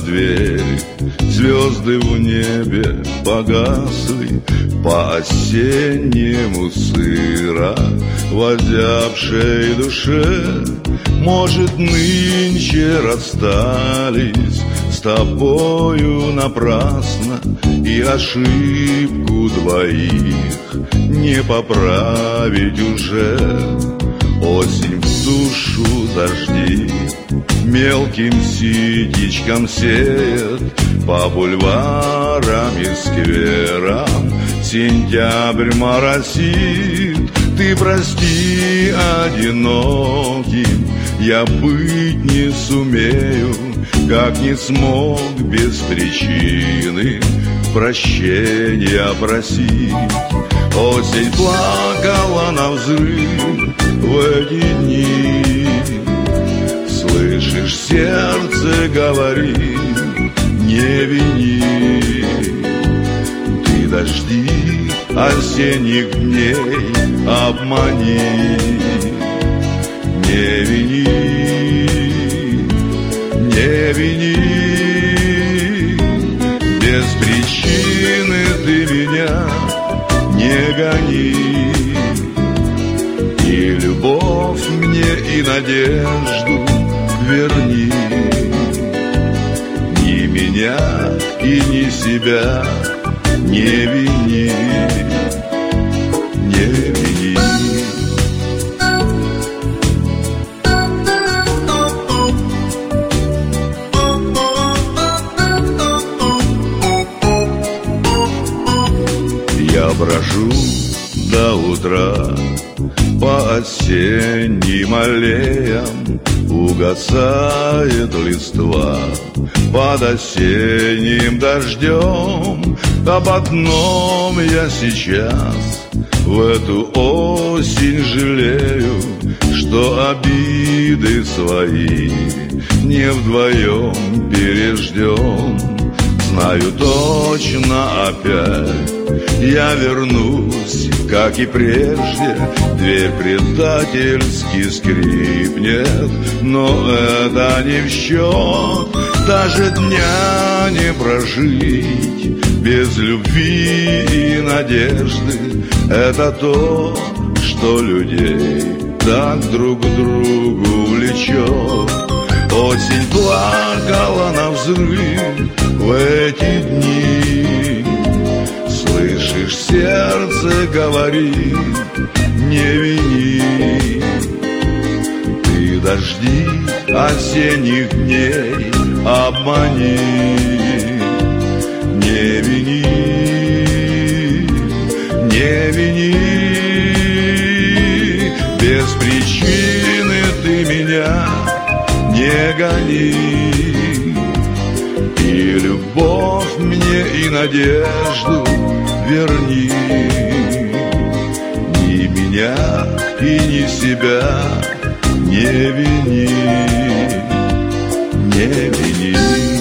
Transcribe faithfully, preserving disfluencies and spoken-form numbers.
дверь. Звезды в небе погасли, по-осеннему сыро в озябшей душе. Может, нынче расстались с тобою напрасно, и ошибку двоих не поправить уже. Осень в душу дожди мелким ситечком сеет, по бульварам и скверам сентябрь моросит. Ты прости, одиноким я быть не сумею, как не смог без причины прощения просить. Осень плакала навзрыв в эти дни. Слышишь, сердце говорит, не вини. Ты дожди осенних дней обмани. Не вини, не вини. Без причины ты меня не гони. И любовь мне, и надежду верни. Ни меня и ни себя не вини, не вини. Я брожу до утра по осенним аллеям, угасает листва под осенним дождем. Об одном я сейчас в эту осень жалею, что обиды свои не вдвоем переждем. Знаю точно, опять я вернусь, как и прежде. Дверь предательски скрипнет, но это не в счет. Даже дня не прожить без любви и надежды. Это то, что людей так друг к другу влечет. Осень плакала навзрыв в эти дни. Слышишь, сердце говорит, не вини. Ты дожди осенних дней обмани. Не вини, не вини. Без причины ты меня не гони. И любовь мне, и надежду верни. Ни меня и ни себя не вини, не вини.